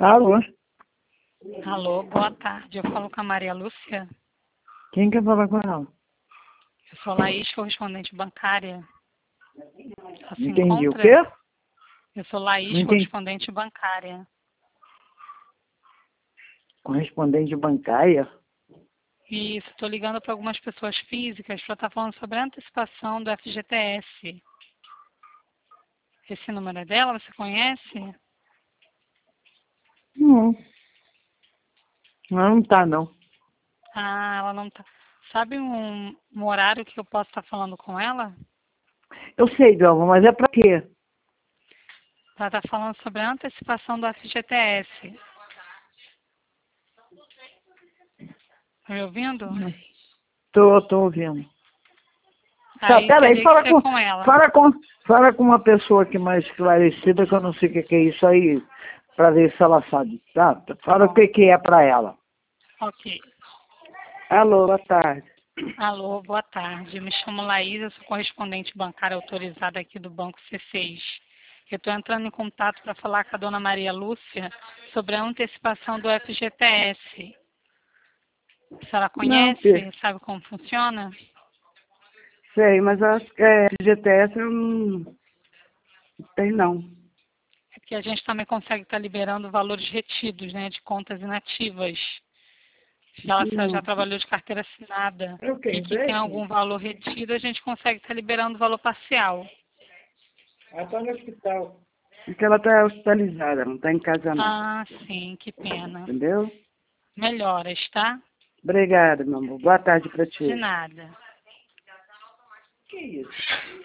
Alô? Alô, boa tarde. Eu falo com a Maria Lúcia. Quem quer falar com ela? Eu sou Laís, correspondente bancária. Ela se Entendi. O encontra? quê? Eu sou Laís, Não entendi. correspondente bancária. Correspondente bancária? Isso, estou ligando para algumas pessoas físicas para estar falando sobre a antecipação do FGTS. Esse número é dela, você conhece? Não. Ela não tá, não. Ah, ela não tá. Sabe um horário que eu posso estar falando com ela? Eu sei, Delma, mas é pra quê? Ela está falando sobre a antecipação do FGTS. Tá me ouvindo? Tô ouvindo. Tá, Aí peraí, teria que ser com ela. fala com uma pessoa aqui mais esclarecida, que eu não sei o que é isso aí, pra ver se ela sabe. Tá? Fala o Bom, que é pra ela. ok. Alô, boa tarde. Alô, boa tarde. Me chamo Laís, eu sou correspondente bancária autorizada aqui do Banco C6. Eu estou entrando em contato para falar com a dona Maria Lúcia sobre a antecipação do FGTS. A senhora Não, conhece? Sabe como funciona? sei, mas eu acho que GTS eu não tem, não. É porque a gente também consegue estar liberando valores retidos, né, de contas inativas. Se ela já Não. trabalhou de carteira assinada É o quê? e que tem algum valor retido, a gente consegue estar liberando valor parcial. Ela está no hospital. Porque ela está hospitalizada, não está em casa não. Ah, sim, que pena. Entendeu? Melhoras, tá? Obrigada, meu amor. Boa tarde para De ti. nada. Que isso?